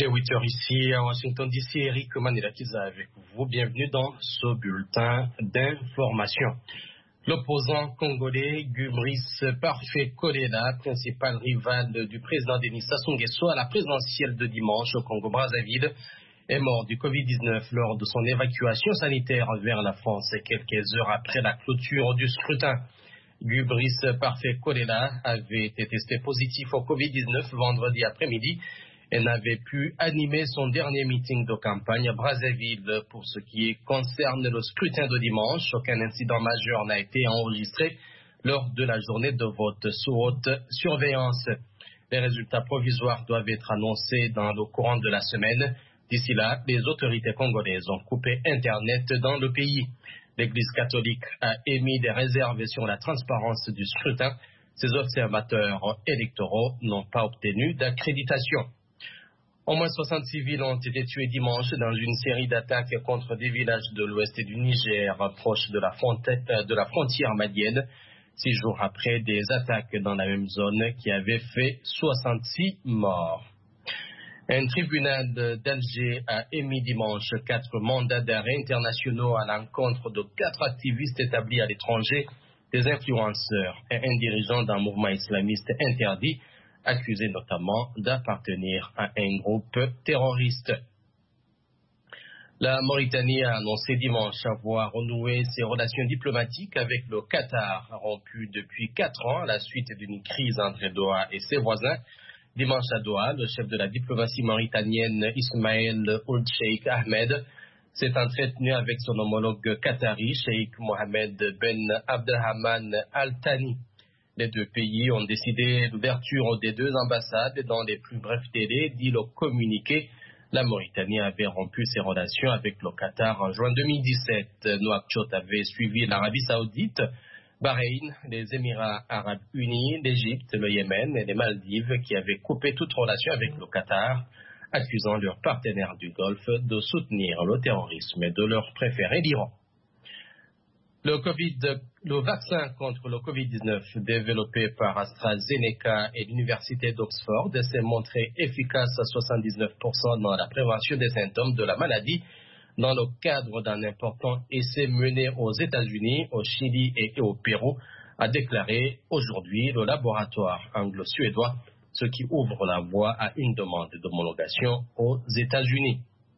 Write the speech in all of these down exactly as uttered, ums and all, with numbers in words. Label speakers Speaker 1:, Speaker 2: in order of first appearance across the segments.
Speaker 1: Il est huit heures ici à Washington D C. Eric Manirakiza avec vous. Bienvenue dans ce bulletin d'information. L'opposant congolais Gubrice Parfait Kolela, principal rival du président Denis Sassou Nguesso à la présidentielle de dimanche au Congo-Brazzaville, est mort du covid dix-neuf lors de son évacuation sanitaire vers la France quelques heures après la clôture du scrutin. Gubrice Parfait Kolela avait été testé positif au covid dix-neuf vendredi après-midi et n'avait pu animer son dernier meeting de campagne à Brazzaville. Pour ce qui concerne le scrutin de dimanche, aucun incident majeur n'a été enregistré lors de la journée de vote sous haute surveillance. Les résultats provisoires doivent être annoncés dans le courant de la semaine. D'ici là, les autorités congolaises ont coupé Internet dans le pays. L'Église catholique a émis des réserves sur la transparence du scrutin. Ces observateurs électoraux n'ont pas obtenu d'accréditation. Au moins soixante civils ont été tués dimanche dans une série d'attaques contre des villages de l'ouest du Niger, proches de la, de la frontière malienne, six jours après des attaques dans la même zone qui avaient fait soixante-six morts. Un tribunal d'Alger a émis dimanche quatre mandats d'arrêt internationaux à l'encontre de quatre activistes établis à l'étranger, des influenceurs et un dirigeant d'un mouvement islamiste interdit, accusé notamment d'appartenir à un groupe terroriste. La Mauritanie a annoncé dimanche avoir renoué ses relations diplomatiques avec le Qatar, rompu depuis quatre ans à la suite d'une crise entre Doha et ses voisins. Dimanche à Doha, le chef de la diplomatie mauritanienne Ismaël Ould Cheikh Ahmed s'est entretenu avec son homologue qatari, Cheikh Mohammed Ben Abdelrahman Al Thani. Les deux pays ont décidé l'ouverture des deux ambassades dans les plus brefs délais, dit le communiqué. La Mauritanie avait rompu ses relations avec le Qatar en juin deux mille dix-sept. Nouakchott avait suivi l'Arabie Saoudite, Bahreïn, les Émirats Arabes Unis, l'Égypte, le Yémen et les Maldives qui avaient coupé toute relation avec le Qatar, accusant leurs partenaires du Golfe de soutenir le terrorisme et de leur préférer l'Iran. Le, COVID, le vaccin contre le covid dix-neuf développé par AstraZeneca et l'Université d'Oxford s'est montré efficace à soixante-dix-neuf pour cent dans la prévention des symptômes de la maladie dans le cadre d'un important essai mené aux États-Unis, au Chili et au Pérou, a déclaré aujourd'hui le laboratoire anglo-suédois, ce qui ouvre la voie à une demande d'homologation aux États-Unis.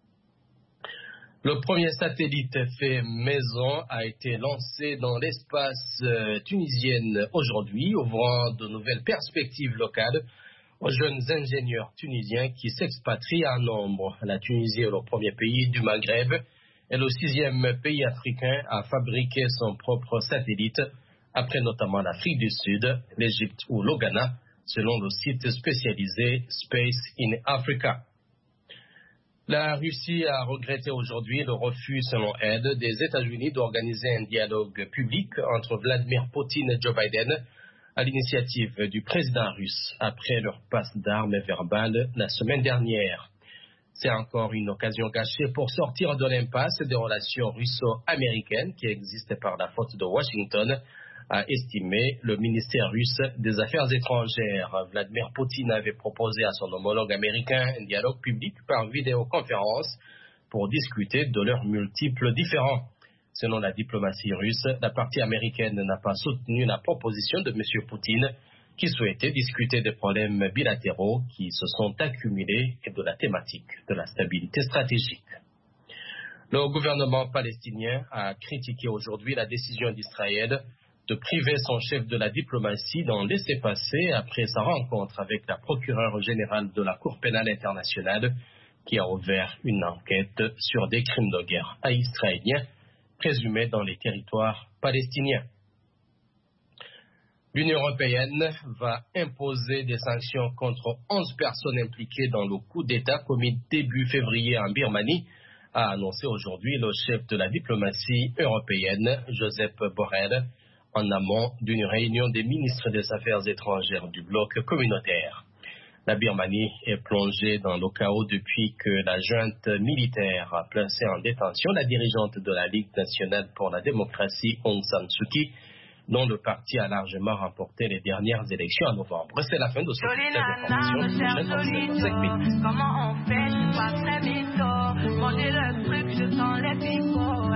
Speaker 1: Le premier satellite fait maison a été lancé dans l'espace euh, tunisien aujourd'hui, ouvrant de nouvelles perspectives locales aux jeunes ingénieurs tunisiens qui s'expatrient en nombre. La Tunisie est le premier pays du Maghreb et le sixième pays africain à fabriquer son propre satellite, après notamment l'Afrique du Sud, l'Égypte ou le Ghana, selon le site spécialisé Space in Africa. La Russie a regretté aujourd'hui le refus, selon elle, des États-Unis d'organiser un dialogue public entre Vladimir Poutine et Joe Biden à l'initiative du président russe après leur passe d'armes verbales la semaine dernière. C'est encore une occasion gâchée pour sortir de l'impasse des relations russo-américaines qui existent par la faute de Washington, a estimé le ministère russe des Affaires étrangères. Vladimir Poutine avait proposé à son homologue américain un dialogue public par vidéoconférence pour discuter de leurs multiples différends. Selon la diplomatie russe, la partie américaine n'a pas soutenu la proposition de M. Poutine qui souhaitait discuter des problèmes bilatéraux qui se sont accumulés et de la thématique de la stabilité stratégique. Le gouvernement palestinien a critiqué aujourd'hui la décision d'Israël de priver son chef de la diplomatie d'en laisser passer après sa rencontre avec la procureure générale de la Cour pénale internationale qui a ouvert une enquête sur des crimes de guerre à Israéliens présumés dans les territoires palestiniens. L'Union européenne va imposer des sanctions contre onze personnes impliquées dans le coup d'État commis début février en Birmanie, a annoncé aujourd'hui le chef de la diplomatie européenne, Josep Borrell, en amont d'une réunion des ministres des Affaires étrangères du bloc communautaire. La Birmanie est plongée dans le chaos depuis que la junte militaire a placé en détention la dirigeante de la Ligue nationale pour la démocratie, Aung San Suu Kyi, dont le parti a largement remporté les dernières élections en novembre. C'est la fin de ce bulletin d'information.
Speaker 2: Comment on fait, je suis pas très mytho. Manger le truc, je sens les picots.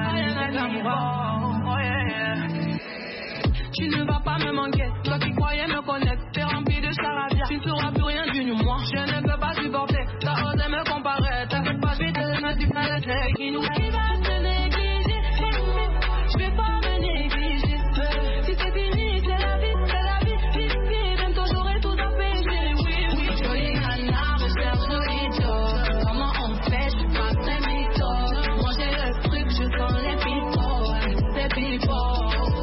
Speaker 2: Tu ne vas pas me manquer, toi qui croyais me connaître. T'es rempli de charabia, tu ne feras plus rien du moi. Je ne peux pas supporter, t'as osé me comparer. T'inquiète pas, je vais te mettre du palais. Qui nous qui va te négliger, je vais pas me négliger. Si c'est fini, c'est la vie, c'est la vie. Vite, vite, bientôt j'aurai tout à payer. Oui, oui, jolie nana, recherche joli Joe. Comment on fait, je suis pas très mytho. Manger le truc, je sens les picots. C'est picots.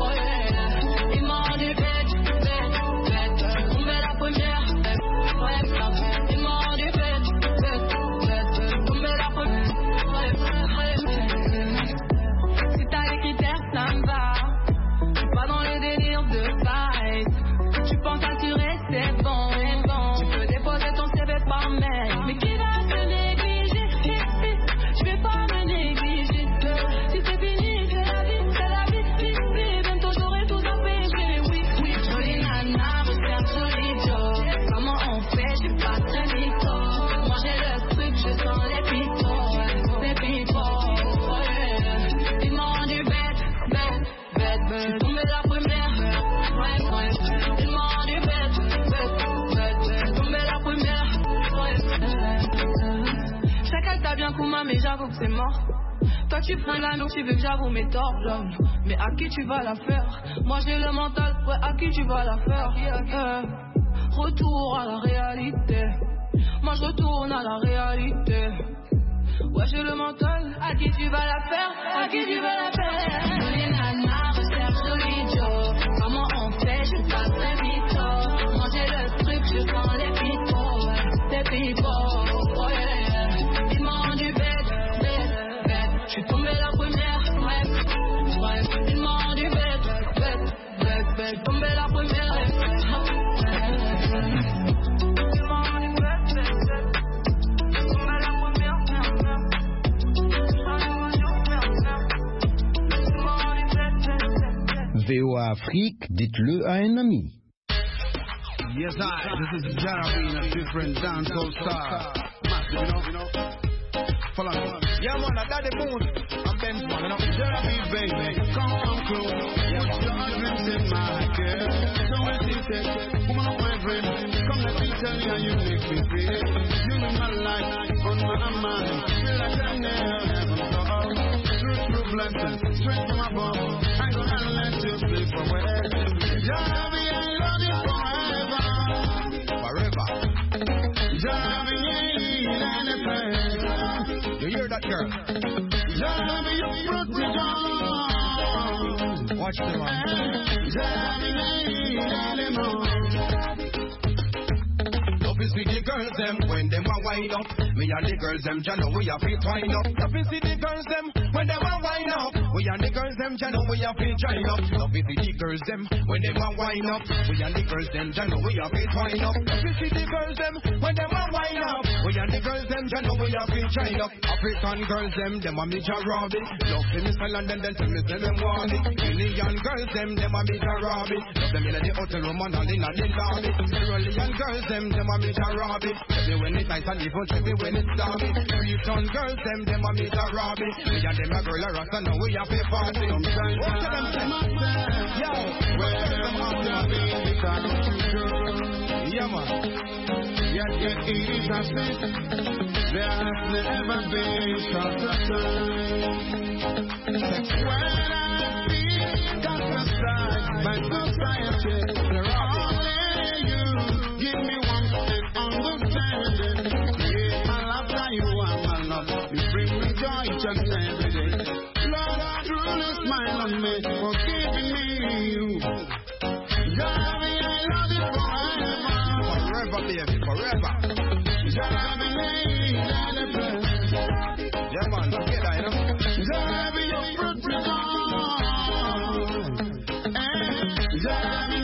Speaker 2: Mais j'avoue que c'est mort. Toi tu prends la donc tu veux que j'avoue mes torts. Mais à qui tu vas la faire? Moi j'ai le mental, ouais à qui tu vas la faire? Yeah. Retour à la réalité. Moi je retourne à la réalité. Ouais j'ai le mental, à qui tu vas la faire? À qui tu vas la faire? Jolie nana, recherche joli Joe. Comment on fait? Je suis pas très mytho. Manger le truc, je sens les picots. Les picots, oh yeah. Je suis tombé la première, ouais, ouais. Il m'a rendu bête, bête, bête, bête. Je suis tombé la première, ouais. Il m'a rendu bête, bête, bête. Je suis tombé la première, merde, merde. Il m'a rendu bête, bête, bête.
Speaker 3: V O A Afrique, dites-le à un ami.
Speaker 4: Yes, I, this is Jarabin, a different dancehall star. Massive, you know? Follow me. Yeah, man, I got the moon. I'm Ben Swan, you know. Jeremy, baby, come on close. Yeah, put your dreams in my girl. So when she said, woman of my friend, come let me tell you, you make me feel. You in my life, on my mind. Feel like I never saw. True, true blessing, straight from above. I'm gonna let you play forever. Jeremy, I love you forever. Forever. Jeremy, I ain't anything. You hear that, girl? Watch the Love is with the girls, them, when them a wind up. Me and the girls, them, you know we a fit wind up. Love is with the girls, them, when them a wind up. We and the girls, them, you know we a fit wind up. Love is with the girls, them, when them a wind up. We and the girls, them, you know we a fit wind up. Love is with the girls, them, when them a wind up. We and the girls, them, you know we a fit wind up. African girls, them, them a me jarabi. Love them is and then them tell me say them want it. Indian girls, them, them a me jarabi. Love them in the hotel room and all in the lobby. Cerulean girls, them, them a me jarabi. Every when it's nice and even every when it's stormy. Freetown girls, them, them a me jarabi. We and them a girl a rasta, now we a pay party. What to them say? Yo, where them out there baby come true. Yeah man. Yet yet it is a sin. There has never been such a time. When I feel cast aside by society, only you give me one and understanding. Yeah, I love how you are, my love. You bring me joy each and every day. Lord, truly smile on me for giving me you. Jarabbi, I love you forever. Forever, baby, forever. Jarabbi, yeah, man, don't get that, you know. Jarabbi, you're fruit, Jarabbi.